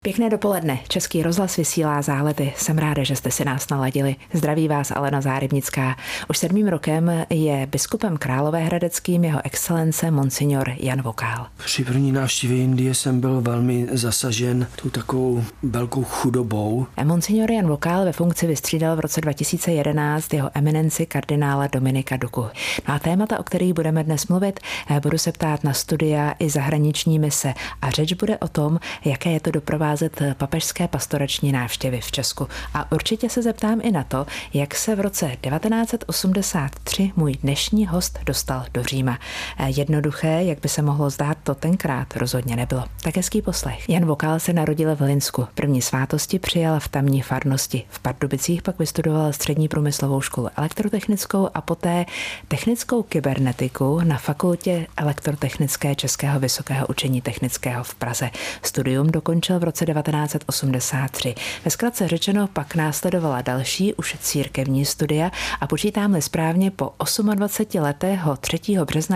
Pěkné dopoledne. Český rozhlas vysílá Zálety. Jsem ráda, že jste si nás naladili. Zdraví vás Alena Zárybnická. Už 7. rokem je biskupem Královéhradeckým jeho excelence monsignor Jan Vokál. Při první návštěvě Indie jsem byl velmi zasažen tou takovou velkou chudobou. Monsignor Jan Vokál ve funkci vystřídal v roce 2011 jeho eminenci kardinála Dominika Duku. No a témata, o kterých budeme dnes mluvit, budu se ptát na studia i zahraniční mise. A řeč bude o tom, jaké je to doprovázet papežské pastorační návštěvy v Česku. A určitě se zeptám i na to, jak se v roce 1983 můj dnešní host dostal do Říma. Jednoduché, jak by se mohlo zdát, to tenkrát rozhodně nebylo. Tak hezký poslech. Jan Vokál se narodil v Hlinsku. První svátosti přijal v tamní farnosti. V Pardubicích pak vystudoval střední průmyslovou školu elektrotechnickou a poté technickou kybernetiku na fakultě elektrotechnické Českého vysokého učení technického v Praze. Studium dokončil v roce 1983. Ve zkratce řečeno pak následovala další, už církevní studia a počítám-li správně po 28 letého 3. března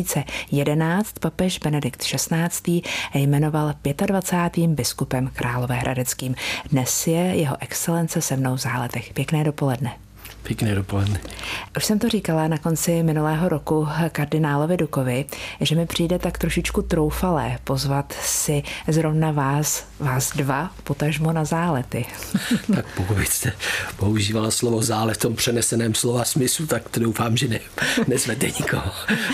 2011 papež Benedikt XVI. Jmenoval 25. biskupem Královéhradeckým. Dnes je jeho excelence se mnou v Záletech. Pěkné dopoledne. Pěkné dopoledne. Už jsem to říkala na konci minulého roku kardinálovi Dukovi, že mi přijde tak trošičku troufalé pozvat si zrovna vás dva, potažmo na Zálety. Tak pokud byste používala slovo zálet v tom přeneseném slova smyslu, tak to doufám, že nezvete nikoho.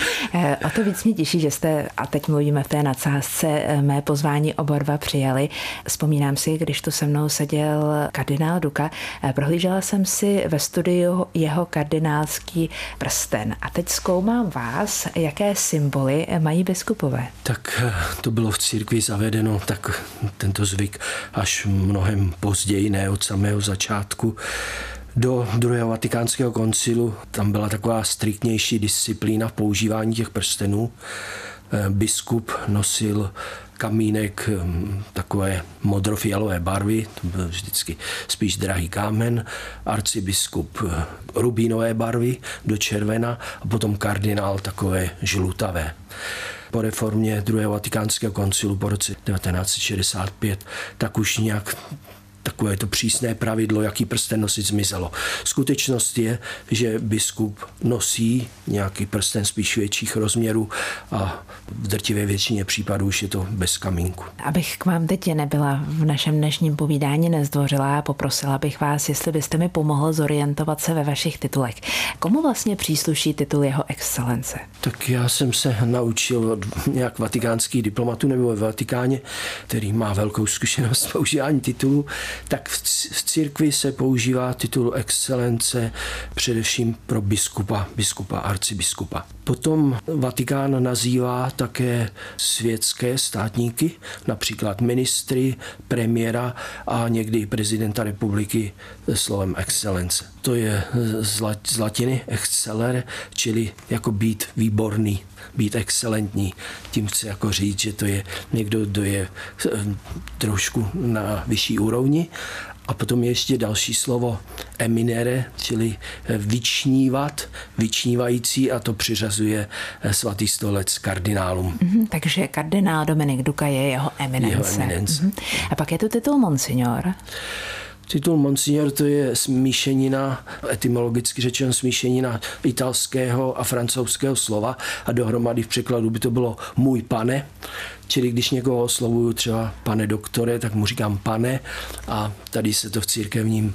O to víc mě těší, že jste, a teď mluvíme v té nadsázce, mé pozvání oba dva přijali. Vzpomínám si, když tu se mnou seděl kardinál Duka, prohlížela jsem si ve studiu jeho kardinálský prsten. A teď zkoumám vás, jaké symboly mají biskupové. Tak to bylo v církvi zavedeno, tak tento zvyk až mnohem později, ne od samého začátku. Do druhého vatikánského koncilu tam byla taková striktnější disciplína v používání těch prstenů. Biskup nosil kamínek takové modrofialové barvy, to byl vždycky spíš drahý kámen, arcibiskup rubínové barvy do červena a potom kardinál takové žlutavé. Po reformě druhého vatikánského koncilu po roce 1965 tak už nějak takové to přísné pravidlo, jaký prsten nosit, zmizelo. Skutečnost je, že biskup nosí nějaký prsten spíš větších rozměrů a v drtivé většině případů už je to bez kamínku. Abych k vám teď nebyla v našem dnešním povídání nezdvořilá, poprosila bych vás, jestli byste mi pomohl zorientovat se ve vašich titulech. Komu vlastně přísluší titul jeho excelence? Tak já jsem se naučil od nějak vatikánských diplomatů nebo ve Vatikáně, který má velkou zkušenost s používání titulů. Tak v církvi se používá titul excelence především pro biskupa, arcibiskupa. Potom Vatikán nazývá také světské státníky, například ministry, premiéra a někdy prezidenta republiky slovem excelence. To je z latiny excelere, čili jako být výborný, být excelentní. Tím chci jako říct, že to je někdo, kdo je trošku na vyšší úrovni. A potom je ještě další slovo eminere, čili vyčnívat, vyčnívající, a to přiřazuje svatý stolec kardinálům. Takže kardinál Dominik Duka je jeho eminence. A pak je tu titul monsignor. Titul monsignor to je smíšenina, etymologicky řečeno smíšenina italského a francouzského slova a dohromady v překladu by to bylo můj pane. Čili když někoho oslovuju třeba pane doktore, tak mu říkám pane a tady se to v církevním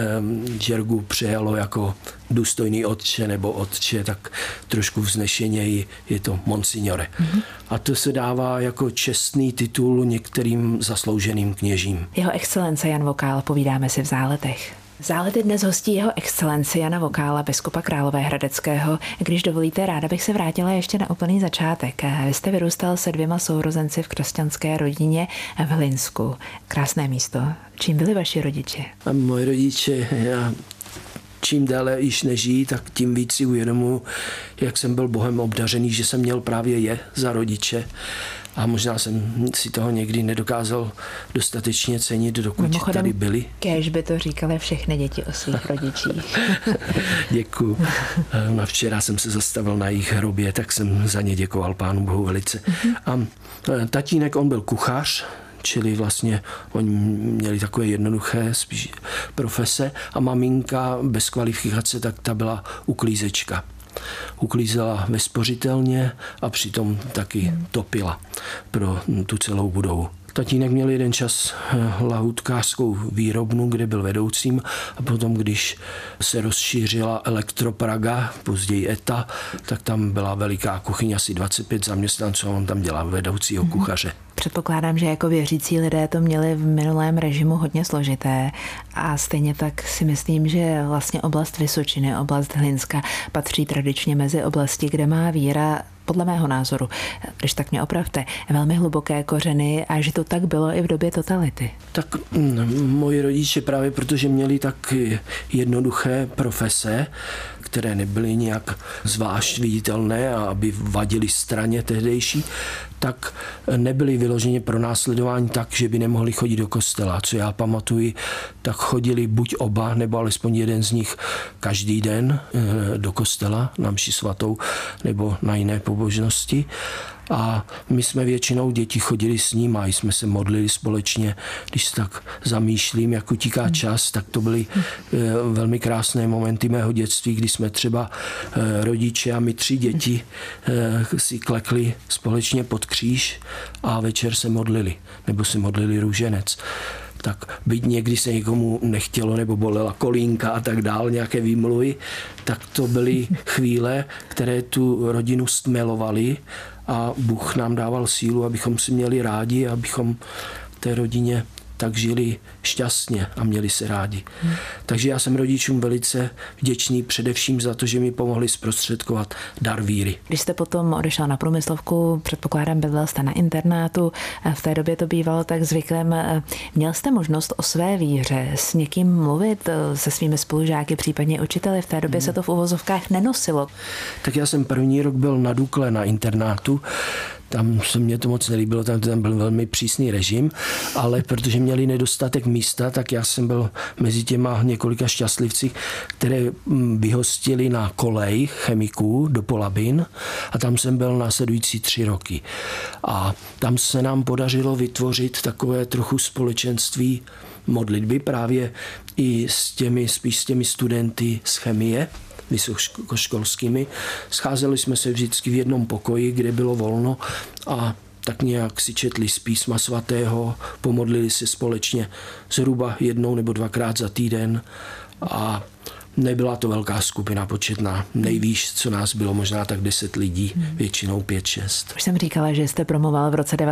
žergu přejalo jako důstojný otče nebo otče, tak trošku vznešeněji je to monsignore. A to se dává jako čestný titul některým zaslouženým kněžím. Jeho excelence Jan Vokál, povídáme si v Záletech. Zálety dnes hostí jeho excelenci Jana Vokála, biskupa Královéhradeckého. Když dovolíte, ráda bych se vrátila ještě na úplný začátek. Vy jste vyrůstal se 2 sourozenci v křesťanské rodině v Hlinsku. Krásné místo. Čím byli vaši rodiče? A moji rodiče, čím déle již nežijí, tak tím víc si uvědomuji, jak jsem byl Bohem obdařený, že jsem měl právě je za rodiče. A možná jsem si toho někdy nedokázal dostatečně cenit, dokud mimochodem, tady byli. Kéž by to říkali všechny děti o svých rodičích. Děkuju. A včera jsem se zastavil na jejich hrobě, tak jsem za ně děkoval Pánu Bohu velice. A tatínek, on byl kuchař, čili vlastně oni měli takové jednoduché spíš profese a maminka bez kvalifikace, tak ta byla uklízečka. Uklízela ve spořitelně a přitom taky topila pro tu celou budovu. Tatínek měl jeden čas lahůdkářskou výrobnu, kde byl vedoucím a potom, když se rozšířila Elektropraga, později ETA, tak tam byla veliká kuchyně, asi 25 zaměstnanců a on tam dělal vedoucího kuchaře. Předpokládám, že jako věřící lidé to měli v minulém režimu hodně složité a stejně tak si myslím, že vlastně oblast Vysočiny, oblast Hlinska patří tradičně mezi oblasti, kde má víra, podle mého názoru, když tak mě opravte, velmi hluboké kořeny a že to tak bylo i v době totality. Tak moji rodiče právě protože měli tak jednoduché profese, které nebyly nějak zvlášť viditelné a aby vadili straně tehdejší, tak nebyli vyloženě pronásledování tak, že by nemohli chodit do kostela. Co já pamatuji, tak chodili buď oba, nebo alespoň jeden z nich každý den do kostela na mši svatou nebo na jiné pobožnosti. A my jsme většinou děti chodili s ním a jsme se modlili společně. Když se tak zamýšlím, jak utíká čas, tak to byly velmi krásné momenty mého dětství, kdy jsme třeba rodiče a my 3 děti si klekli společně pod kříž a večer se modlili, nebo si modlili růženec. Tak byť někdy se někomu nechtělo nebo bolela kolínka a tak dál, nějaké výmluvy, tak to byly chvíle, které tu rodinu stmelovaly a Bůh nám dával sílu, abychom si měli rádi, abychom té rodině tak žili šťastně a měli se rádi. Takže já jsem rodičům velice vděčný především za to, že mi pomohli zprostředkovat dar víry. Když jste potom odešel na průmyslovku, předpokládám, bydlel jste na internátu, v té době to bývalo tak zvyklém. Měl jste možnost o své víře s někým mluvit, se svými spolužáky, případně učiteli? V té době se to v uvozovkách nenosilo. Tak já jsem první rok byl na Dukle na internátu. Tam se mě to moc nelíbilo, tam byl velmi přísný režim, ale protože měli nedostatek místa, tak já jsem byl mezi těma několika šťastlivci, které vyhostili na kolej chemiků do Polabin a tam jsem byl následující 3 roky. A tam se nám podařilo vytvořit takové trochu společenství modlitby právě i spíš s těmi studenty z chemie, vysokoškolskými. Scházeli jsme se vždycky v jednom pokoji, kde bylo volno a tak nějak si četli z písma svatého, pomodlili se společně zhruba 1 nebo 2krát za týden a nebyla to velká skupina početná. Nejvýš, co nás bylo, možná tak 10 lidí, většinou 5-6. Už jsem říkala, že jste promoval v roce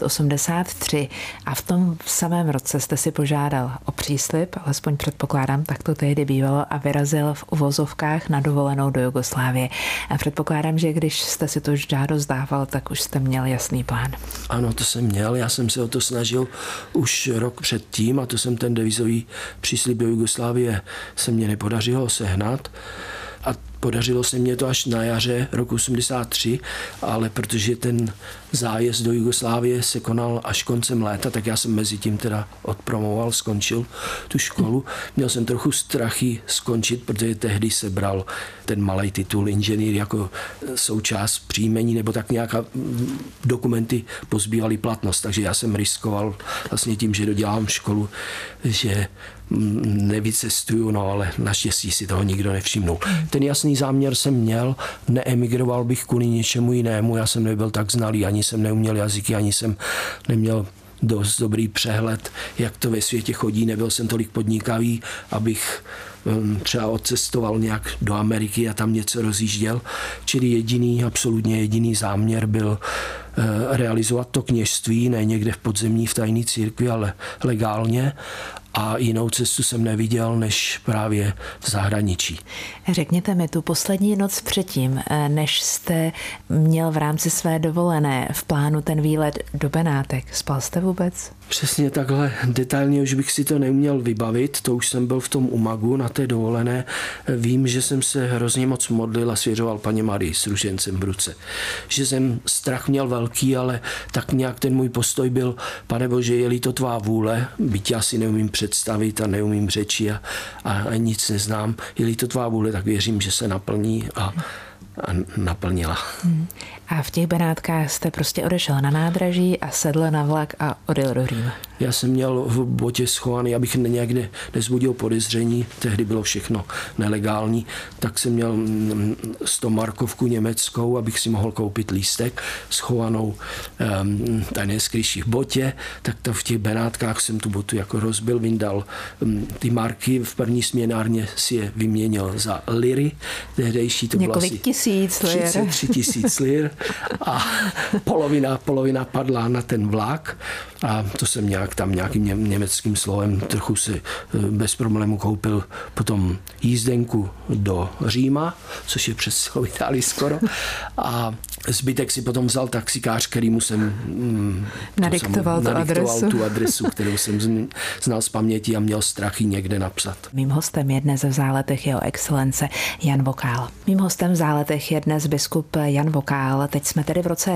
1983 a v tom samém roce jste si požádal o příslib, alespoň předpokládám, tak to tehdy bývalo, a vyrazil v uvozovkách na dovolenou do Jugoslávie. A předpokládám, že když jste si tu žádost dával, tak už jste měl jasný plán. Ano, to jsem měl. Já jsem se o to snažil už rok předtím a to jsem ten devizový příslib do Jugoslávie se mně nepodařilo sehnat a podařilo se mně to až na jaře roku 83, ale protože ten zájezd do Jugoslávie se konal až koncem léta, tak já jsem mezi tím teda odpromoval, skončil tu školu. Měl jsem trochu strachy skončit, protože tehdy se bral ten malý titul inženýr jako součást příjmení, nebo tak nějaká dokumenty pozbývaly platnost, takže já jsem riskoval vlastně tím, že dodělám školu, že nevycestuju, no ale naštěstí si toho nikdo nevšimnul. Ten jasný záměr jsem měl, neemigroval bych kvůli něčemu jinému, já jsem nebyl tak znalý, ani jsem neuměl jazyky, ani jsem neměl dost dobrý přehled, jak to ve světě chodí, nebyl jsem tolik podnikavý, abych třeba odcestoval nějak do Ameriky a tam něco rozjížděl, čili absolutně jediný záměr byl realizovat to kněžství, ne někde v podzemní v tajné církvi, ale legálně. A jinou cestu jsem neviděl, než právě v zahraničí. Řekněte mi tu poslední noc předtím, než jste měl v rámci své dovolené v plánu ten výlet do Benátek. Spal jste vůbec? Přesně takhle detailně už bych si to neuměl vybavit, to už jsem byl v tom Umagu na té dovolené. Vím, že jsem se hrozně moc modlil a svěřoval Paně Marii s ružencem v ruce. Že jsem strach měl velký, ale tak nějak ten můj postoj byl: Pane Bože, je-li to tvá vůle, byť já si neumím představit a neumím řeči a nic neznám, je-li to tvá vůle, tak věřím, že se naplní a naplnila. A v těch Benátkách jste prostě odešel na nádraží a sedl na vlak a odjel do Říma. Já jsem měl v botě schovaný, abych někde nezbudil podezření, tehdy bylo všechno nelegální, tak jsem měl 100 markovku německou, abych si mohl koupit lístek schovanou tady skryší v botě, tak to v těch Benátkách jsem tu botu jako rozbil, vyndal ty marky, v první směnárně si je vyměnil za liry, tehdejší to bylo asi 33 tisíc lir a polovina padla na ten vlak a to jsem nějakým německým slovem trochu si bez problému koupil potom jízdenku do Říma, což je přes celou Itálii skoro, a zbytek si potom vzal taxikář, kterýmu jsem nadiktoval tu adresu, kterou jsem znal z paměti a měl strach ji někde napsat. Mým hostem je dnes v Záletech jeho excelence Jan Vokál. Mým hostem v Záletech je dnes biskup Jan Vokál. Teď jsme tedy v roce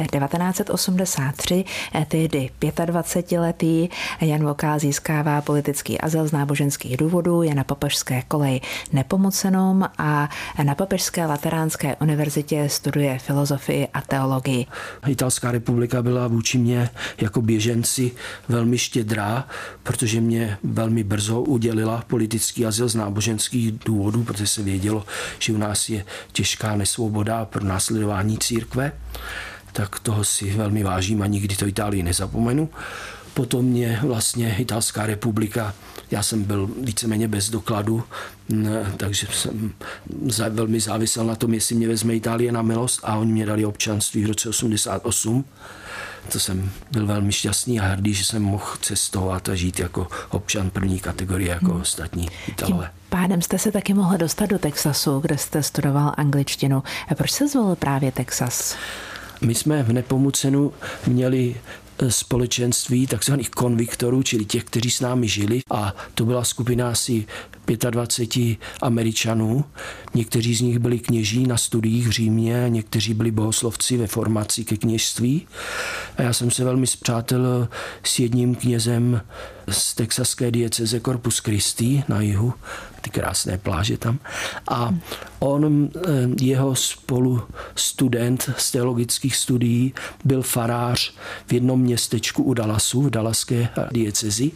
1983, tehdy 25letý. Jan Vokál získává politický azyl z náboženských důvodů, je na papežské koleji Nepomucenům a na Papežské lateránské univerzitě studuje filozofii a teologii. Italská republika byla vůči mě jako běženci velmi štědrá, protože mě velmi brzo udělila politický azyl z náboženských důvodů, protože se vědělo, že u nás je těžká nesvoboda pro následování církve, tak toho si velmi vážím a nikdy to Itálii nezapomenu. Potom mě vlastně Italská republika, já jsem byl víceméně bez dokladu, takže jsem velmi závisel na tom, jestli mě vezme Itálie na milost, a oni mě dali občanství v roce 88. To jsem byl velmi šťastný a hrdý, že jsem mohl cestovat a žít jako občan první kategorie, jako ostatní Italové. Tím pádem jste se taky mohl dostat do Texasu, kde jste studoval angličtinu. A proč jste zvolil právě Texas? My jsme v Nepomucenu měli společenství takzvaných konviktorů, čili těch, kteří s námi žili, a to byla skupina asi 25 Američanů. Někteří z nich byli kněží na studiích v Římě, někteří byli bohoslovci ve formaci ke kněžství. A já jsem se velmi spřátelil s jedním knězem z texaské dieceze Corpus Christi na jihu, ty krásné pláže tam. A jeho spolustudent z teologických studií byl farář v jednom městečku u Dallasu, v dallaské diecezi,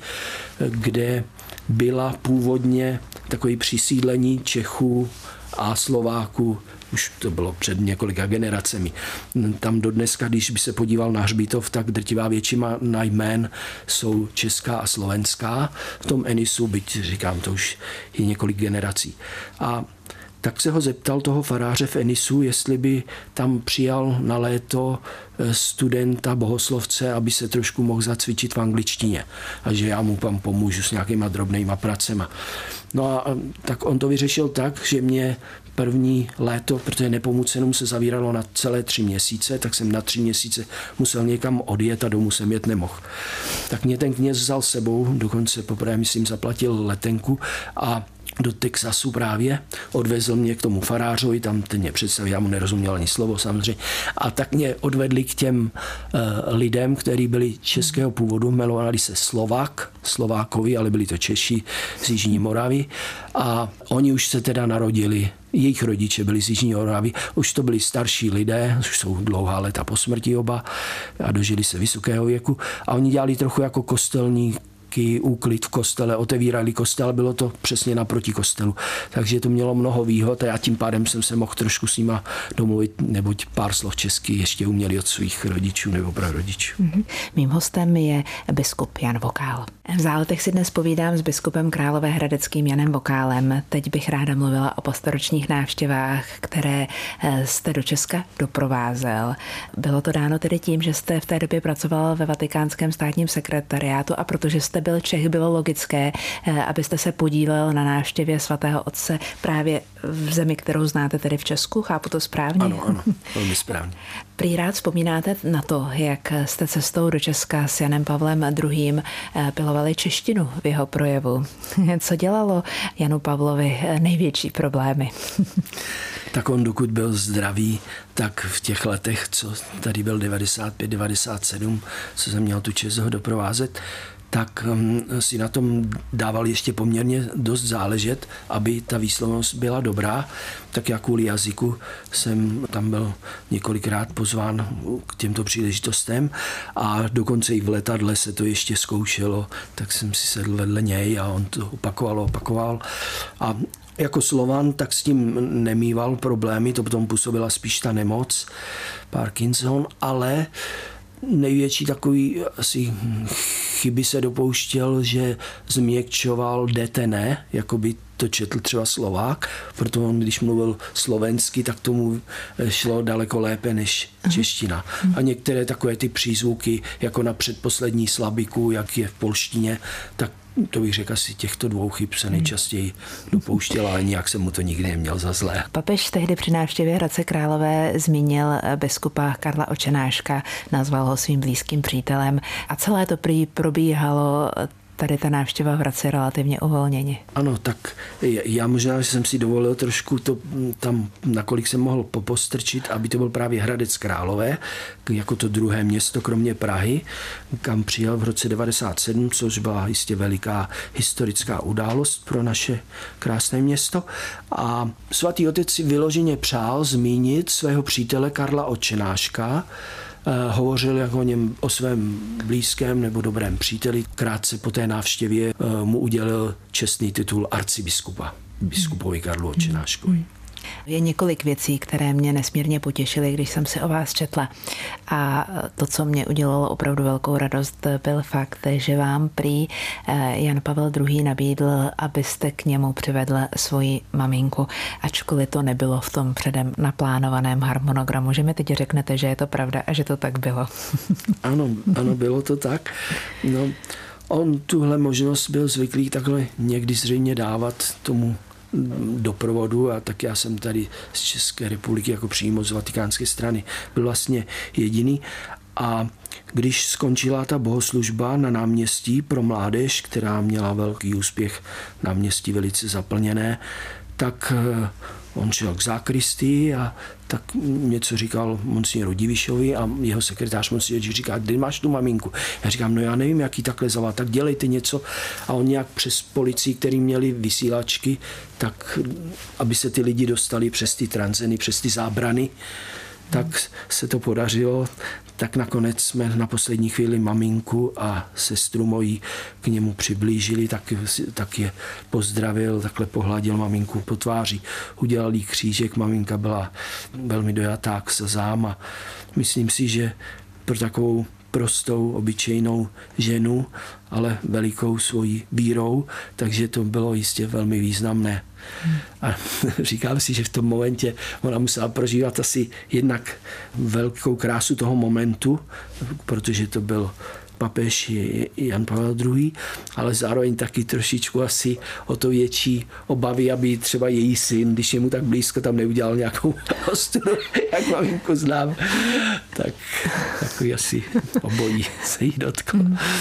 kde byla původně takové přisídlení Čechů a Slováků, už to bylo před několika generacemi. Tam dodneska, když by se podíval na hřbitov, tak drtivá většina jmén jsou česká a slovenská. V tom Enisu, byť říkám, to už je několik generací. A tak se ho zeptal toho faráře v Enisu, jestli by tam přijal na léto studenta, bohoslovce, aby se trošku mohl zacvičit v angličtině a že já mu tam pomůžu s nějakýma drobnýma pracema. No a tak on to vyřešil tak, že mě první léto, protože Nepomucenům se zavíralo na celé 3 měsíce, tak jsem na 3 měsíce musel někam odjet a domů jsem jet nemohl. Tak mě ten kněz vzal sebou, dokonce poprvé, myslím, zaplatil letenku a do Texasu právě, odvezl mě k tomu farářovi, tam ten mě představil, já mu nerozuměl ani slovo samozřejmě, a tak mě odvedli k těm lidem, kteří byli českého původu, jmenovali se Slovákovi, ale byli to Češi z Jižní Moravy, a oni už se teda narodili, jejich rodiče byli z Jižní Moravy, už to byli starší lidé, už jsou dlouhá léta po smrti oba a dožili se vysokého věku, a oni dělali trochu jako kostelní úklid v kostele, otevírali kostel, bylo to přesně naproti kostelu. Takže to mělo mnoho výhod a já tím pádem jsem se mohl trošku s nima domluvit, neboť pár slov česky ještě uměli od svých rodičů nebo prarodičů. Mým hostem je biskup Jan Vokál. V Záletech si dnes povídám s biskupem Královéhradeckým Janem Vokálem. Teď bych ráda mluvila o pastoračních návštěvách, které jste do Česka doprovázel. Bylo to dáno tedy tím, že jste v té době pracoval ve Vatikánském státním sekretariátu, a protože jste byl Čech, bylo logické, abyste se podílel na návštěvě svatého otce právě v zemi, kterou znáte, tedy v Česku. Chápu to správně? Ano, velmi správně. Prý rád vzpomínáte na to, jak jste cestou do Česka s Janem Pavlem II. Pilovali češtinu v jeho projevu. Co dělalo Janu Pavlovi největší problémy? Tak on, dokud byl zdravý, tak v těch letech, co tady byl 95, 97, co jsem měl tu čest ho doprovázet, tak si na tom dával ještě poměrně dost záležet, aby ta výslovnost byla dobrá. Tak já kvůli jazyku jsem tam byl několikrát pozván k těmto příležitostem a dokonce i v letadle se to ještě zkoušelo, tak jsem si sedl vedle něj a on to opakoval. A jako Slovan tak s tím nemýval problémy, to potom působila spíš ta nemoc, Parkinson, ale největší takový asi chyby se dopouštěl, že změkčoval DTN, jako by to četl třeba Slovák, proto on, když mluvil slovensky, tak tomu šlo daleko lépe než čeština. A některé takové ty přízvuky, jako na předposlední slabiku, jak je v polštině, tak to bych řekl, asi těchto dvou chyb se nejčastěji dopouštěl, ale nijak jsem mu to nikdy neměl za zlé. Papež tehdy při návštěvě Hradce Králové zmínil biskupa Karla Očenáška, nazval ho svým blízkým přítelem a celé to prý probíhalo tady ta návštěva v Hradci relativně uvolněně. Ano, tak já možná, že jsem si dovolil trošku to tam, nakolik jsem mohl popostrčit, aby to byl právě Hradec Králové, jako to druhé město, kromě Prahy, kam přijel v roce 1997, což byla jistě veliká historická událost pro naše krásné město. A svatý otec si vyloženě přál zmínit svého přítele Karla Očenáška, hovořil jako o svém blízkém nebo dobrém příteli. Krátce po té návštěvě mu udělil čestný titul arcibiskupa, biskupovi Karlu Očenáškovi. Je několik věcí, které mě nesmírně potěšily, když jsem si o vás četla. A to, co mě udělalo opravdu velkou radost, byl fakt, že vám prý Jan Pavel II. Nabídl, abyste k němu přivedl svoji maminku, ačkoliv to nebylo v tom předem naplánovaném harmonogramu. Že mi teď řeknete, že je to pravda a že to tak bylo. Ano, bylo to tak. No, on tuhle možnost byl zvyklý takhle někdy zřejmě dávat tomu doprovodu a tak já jsem tady z České republiky jako přímo z vatikánské strany byl vlastně jediný. A když skončila ta bohoslužba na náměstí pro mládež, která měla velký úspěch, náměstí velice zaplněné, tak on šel k zákristii a tak něco říkal monsignoru Divišovi a jeho sekretář monsignor říká, kde máš tu maminku? Já říkám, no já nevím, jak ji takhle zavolat, tak dělejte něco. A on nějak přes policii, který měli vysílačky, tak aby se ty lidi dostali přes ty tranzeny, přes ty zábrany, tak se to podařilo. Tak nakonec jsme na poslední chvíli maminku a sestru mojí k němu přiblížili, tak je pozdravil, takhle pohladil maminku po tváři, udělal jí křížek, maminka byla velmi dojatá k slzám a myslím si, že pro takovou prostou, obyčejnou ženu, ale velikou svojí vírou, takže to bylo jistě velmi významné. A říkám si, že v tom momentě ona musela prožívat asi jednak velkou krásu toho momentu, protože to byl papež Jan Pavel II., ale zároveň taky trošičku asi o to větší obavy, aby třeba její syn, když je mu tak blízko, tam neudělal nějakou ostudu, jak maminku znám. Tak takový asi obojí se jí dotklo.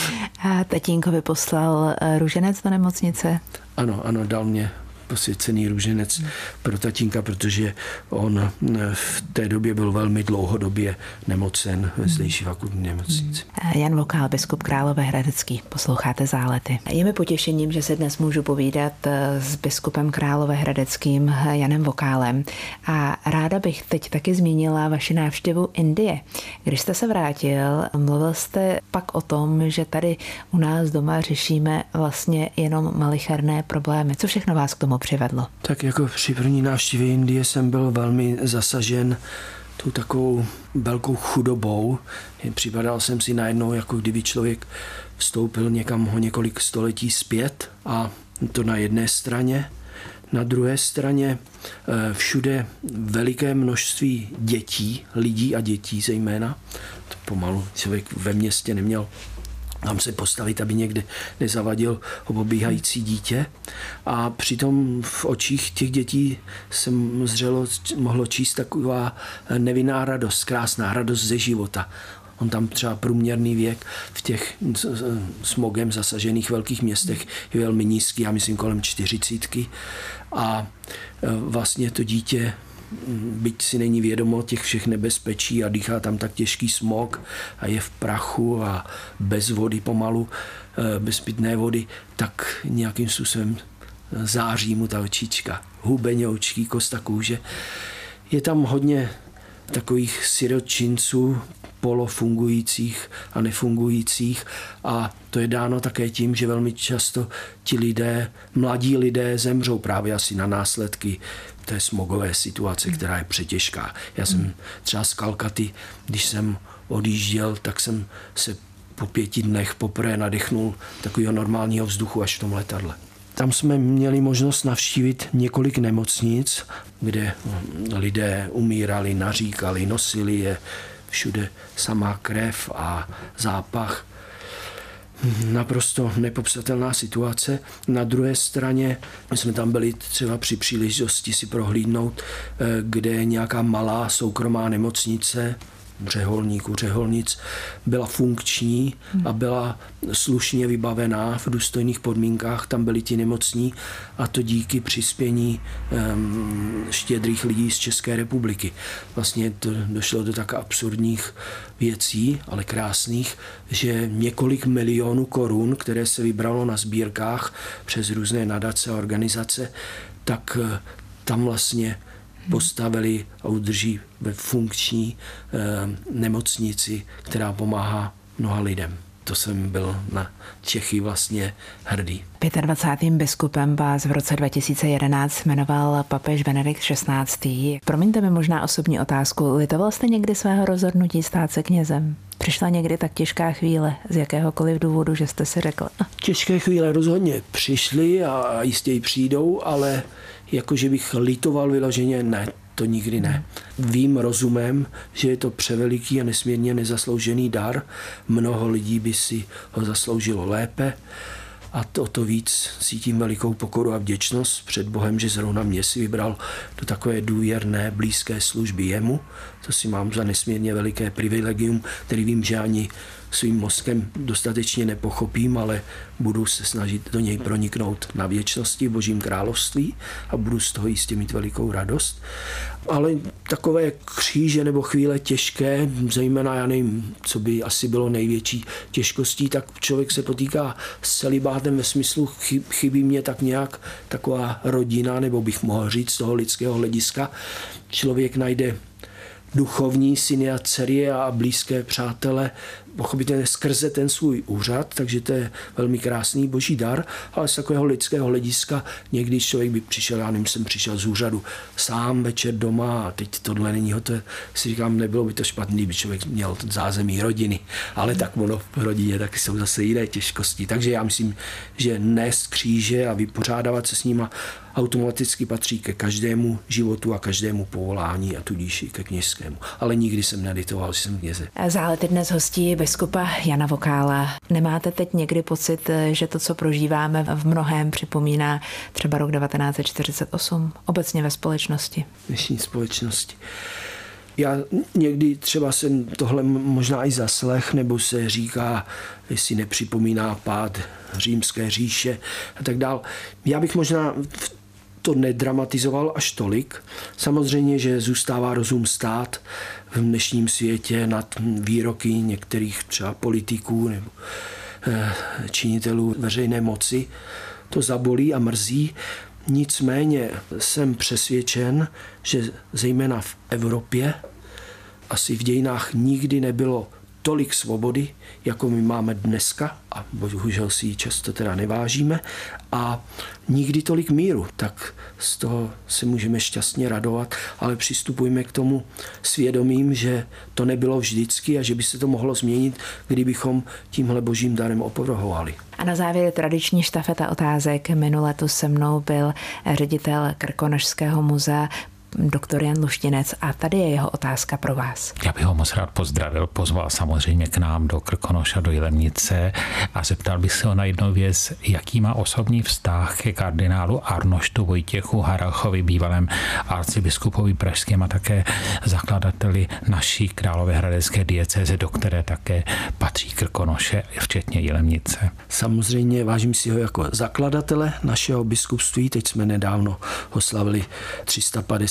A tatínkovi poslal růženec do nemocnice? Ano, dal mě posvěcený růženec pro tatínka, protože on v té době byl velmi dlouhodobě nemocen ve zdejší fakultní nemocnici. Jan Vokál, biskup Královéhradecký, posloucháte Zálety. Je mi potěšením, že se dnes můžu povídat s biskupem Královéhradeckým Janem Vokálem a ráda bych teď taky zmínila vaši návštěvu Indie. Když jste se vrátil, mluvil jste pak o tom, že tady u nás doma řešíme vlastně jenom malicherné problémy. Co všechno vás k tomu přivedlo? Tak jako při první návštěvě Indie jsem byl velmi zasažen tou takovou velkou chudobou. Připadal jsem si najednou, jako kdyby člověk vstoupil někam o několik století zpět a to na jedné straně. Na druhé straně všude veliké množství dětí, lidí a dětí zejména. To pomalu člověk ve městě neměl tam se postavit, aby někde nezavadil obíhající dítě. A přitom v očích těch dětí se mohlo číst taková nevinná radost, krásná radost ze života. On tam třeba průměrný věk v těch smogem zasažených velkých městech je velmi nízký, já myslím kolem 40. A vlastně to dítě byť si není vědomo těch všech nebezpečí a dýchá tam tak těžký smog a je v prachu a bez vody pomalu, bez pitné vody, tak nějakým způsobem září mu ta očička. Hubeňoučký, kosta kůže. Je tam hodně takových sirotčinců, polofungujících a nefungujících a to je dáno také tím, že velmi často ti lidé, mladí lidé zemřou právě asi na následky té smogové situace, která je přetěžká. Já jsem třeba z Kalkaty, když jsem odjížděl, tak jsem se po 5 dnech poprvé nadechnul takového normálního vzduchu až v tom letadle. Tam jsme měli možnost navštívit několik nemocnic, kde lidé umírali, naříkali, nosili je, všude samá krev a zápach. Naprosto nepopsatelná situace. Na druhé straně jsme tam byli třeba při příležitosti si prohlídnout, kde je nějaká malá soukromá nemocnice, řeholnic, byla funkční a byla slušně vybavená v důstojných podmínkách. Tam byli ti nemocní a to díky přispění štědrých lidí z České republiky. Vlastně to došlo do tak absurdních věcí, ale krásných, že několik milionů korun, které se vybralo na sbírkách přes různé nadace a organizace, tak tam vlastně postavili a udrží ve funkční nemocnici, která pomáhá mnoha lidem. To jsem byl na Čechy vlastně hrdý. 25. biskupem vás v roce 2011 jmenoval papež Benedikt XVI. Promiňte mi možná osobní otázku. Litoval jste někdy svého rozhodnutí stát se knězem? Přišla někdy tak těžká chvíle z jakéhokoliv důvodu, že jste si řekl? Těžké chvíle rozhodně přišly a jistě i přijdou, ale jakože bych litoval vyloženě, ne, to nikdy ne. Vím rozumem, že je to převeliký a nesmírně nezasloužený dar. Mnoho lidí by si ho zasloužilo lépe a to víc cítím velikou pokoru a vděčnost před Bohem, že zrovna mě si vybral do takové důvěrné, blízké služby jemu. To si mám za nesmírně veliké privilegium, který vím, že ani svým mozkem dostatečně nepochopím, ale budu se snažit do něj proniknout na věčnosti v Božím království a budu z toho jistě mít velikou radost. Ale takové kříže nebo chvíle těžké, zejména já nevím, co by asi bylo největší těžkostí, tak člověk se potýká s celibátem ve smyslu chybí mě tak nějak taková rodina, nebo bych mohl říct z toho lidského hlediska. Člověk najde duchovní syny a dcery a blízké přátele, pochopitelně skrze ten svůj úřad, takže to je velmi krásný boží dar, ale z takového lidského hlediska někdy člověk by přišel, já nevím, jsem přišel z úřadu sám večer doma a teď tohle není hotové, si říkám, nebylo by to špatný, kdyby člověk měl zázemí rodiny, ale tak ono v rodině taky jsou zase jiné těžkosti, takže já myslím, že nést kříže a vypořádávat se s nima automaticky patří ke každému životu a každému povolání a tudíž i ke kněžskému. Ale nikdy jsem nelitoval, že jsem kněze. Zálety dnes hostí biskupa Jana Vokála. Nemáte teď někdy pocit, že to, co prožíváme, v mnohém připomíná třeba rok 1948 obecně ve společnosti? Dnešní společnosti. Já někdy třeba jsem tohle možná i zaslech, nebo se říká, jestli nepřipomíná pád Římské říše a tak dál. Já bych možná to nedramatizoval až tolik. Samozřejmě, že zůstává rozum stát v dnešním světě nad výroky některých třeba politiků nebo činitelů veřejné moci. To zabolí a mrzí. Nicméně jsem přesvědčen, že zejména v Evropě asi v dějinách nikdy nebylo tolik svobody, jako my máme dneska, a bohužel si ji často teda nevážíme, a nikdy tolik míru, tak z toho se můžeme šťastně radovat, ale přistupujme k tomu svědomím, že to nebylo vždycky a že by se to mohlo změnit, kdybychom tímhle božím darem opovrhovali. A na závěr tradiční štafeta otázek. Minule tu se mnou byl ředitel Krkonošského muzea doktor Jan Luštinec a tady je jeho otázka pro vás. Já bych ho moc rád pozdravil, pozval samozřejmě k nám do Krkonoša, do Jilemnice a zeptal bych se ho na jednu věc, jaký má osobní vztah ke kardinálu Arnoštu Vojtěchu Haralchovi, bývalém arcibiskupovi pražském a také zakladateli naší královéhradecké diecéze, do které také patří Krkonoše, včetně Jilemnice. Samozřejmě vážím si ho jako zakladatele našeho biskupství, teď jsme nedávno oslavili 350.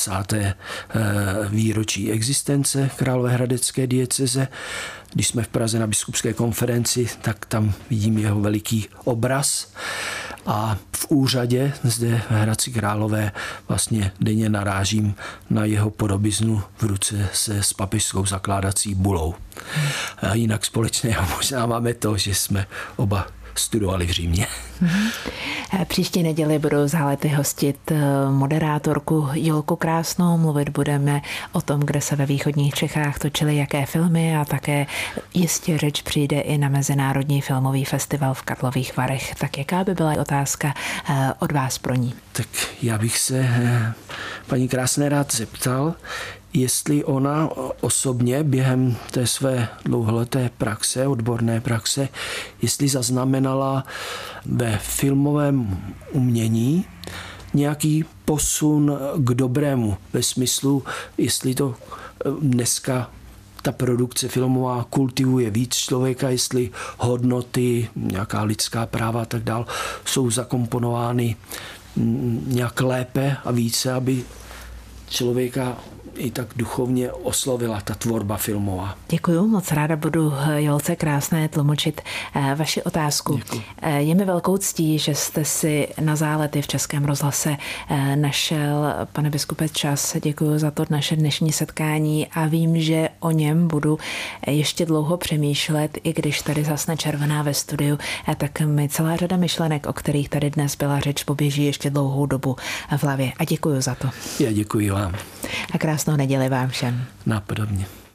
50. výročí existence královéhradecké dieceze. Když jsme v Praze na biskupské konferenci, tak tam vidím jeho veliký obraz. A v úřadě zde v Hradci Králové vlastně denně narážím na jeho podobiznu v ruce se s papežskou zakládací bulou. A jinak společného možná máme to, že jsme oba studovali v Římě. Příští neděli budou Zálety hostit moderátorku Jolku Krásnou. Mluvit budeme o tom, kde se ve východních Čechách točily jaké filmy a také jistě řeč přijde i na Mezinárodní filmový festival v Karlových Varech. Tak jaká by byla otázka od vás pro ní? Tak já bych se paní Krásné rád zeptal, jestli ona osobně během té své dlouholeté praxe, odborné praxe, jestli zaznamenala ve filmovém umění nějaký posun k dobrému, ve smyslu, jestli to dneska ta produkce filmová kultivuje víc člověka, jestli hodnoty, nějaká lidská práva a tak dál jsou zakomponovány nějak lépe a více, aby člověka i tak duchovně oslovila ta tvorba filmová. Děkuju, moc ráda budu Jolce Krásné tlumočit vaši otázku. Děkuju. Je mi velkou ctí, že jste si na Zálety v Českém rozhlase našel, pane biskupe, čas. Děkuju za to naše dnešní setkání a vím, že o něm budu ještě dlouho přemýšlet, i když tady zasne červená ve studiu, tak mi celá řada myšlenek, o kterých tady dnes byla řeč, poběží ještě dlouhou dobu v hlavě. A děkuju za to. Já děkuji vám. A krásnou neděli vám všem. Napodobně.